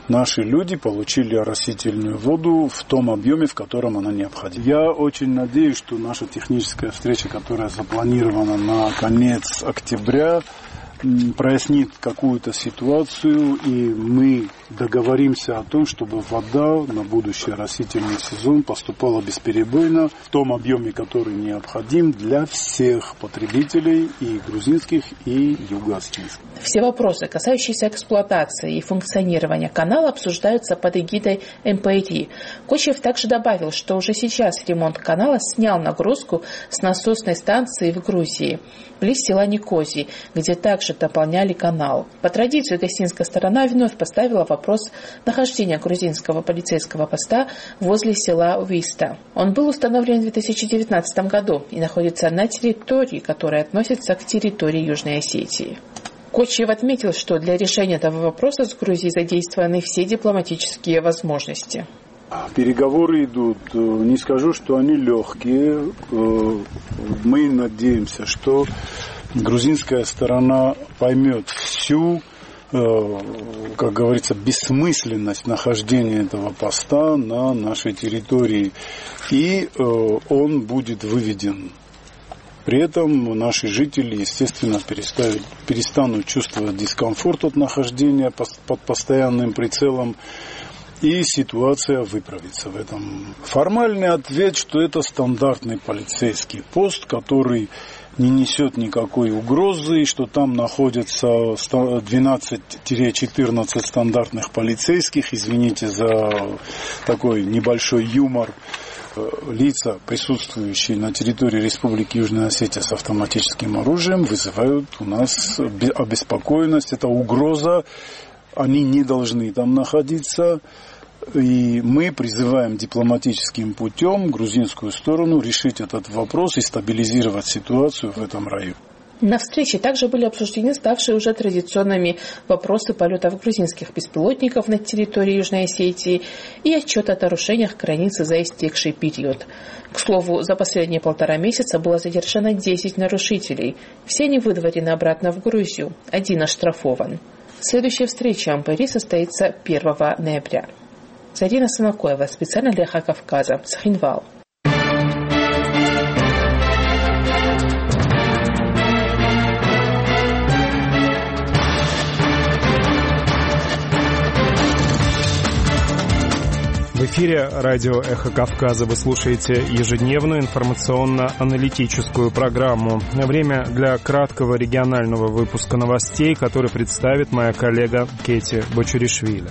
наши люди получили оросительную воду в том объеме, в котором она необходима. Я очень надеюсь, что наша техническая встреча, которая запланирована на конец октября, прояснит какую-то ситуацию, и мы договоримся о том, чтобы вода на будущий оросительный сезон поступала бесперебойно в том объеме, который необходим для всех потребителей, и грузинских, и юго-осетинских. Все вопросы, касающиеся эксплуатации и функционирования канала, обсуждаются под эгидой МПИ. Кочиев также добавил, что уже сейчас ремонт канала снял нагрузку с насосной станции в Грузии, близ села Никозий, где также дополняли канал. По традиции гостинская сторона вновь поставила вопрос нахождения грузинского полицейского поста возле села Виста. Он был установлен в 2019 году и находится на территории, которая относится к территории Южной Осетии. Кочиев отметил, что для решения этого вопроса с Грузией задействованы все дипломатические возможности. Переговоры идут. Не скажу, что они легкие. Мы надеемся, что грузинская сторона поймет всю, как говорится, бессмысленность нахождения этого поста на нашей территории. И он будет выведен. При этом наши жители, естественно, перестанут чувствовать дискомфорт от нахождения под постоянным прицелом, и ситуация выправится в этом. Формальный ответ, что это стандартный полицейский пост, который не несет никакой угрозы, и что там находятся 12-14 стандартных полицейских, извините за такой небольшой юмор, лица, присутствующие на территории Республики Южная Осетия с автоматическим оружием, вызывают у нас обеспокоенность. Это угроза, они не должны там находиться. И мы призываем дипломатическим путем грузинскую сторону решить этот вопрос и стабилизировать ситуацию в этом районе. На встрече также были обсуждены ставшие уже традиционными вопросы полетов грузинских беспилотников на территории Южной Осетии и отчет о нарушениях границы за истекший период. К слову, за последние 1,5 месяца было задержано 10 нарушителей. Все они выдворены обратно в Грузию, 1 оштрафован. Следующая встреча МПРИ состоится 1 ноября. Зарина Санакоева, специально для «Эхо Кавказа», Цхинвал. В эфире радио «Эхо Кавказа». Вы слушаете ежедневную информационно-аналитическую программу. Время для краткого регионального выпуска новостей, который представит моя коллега Кети Бочуришвили.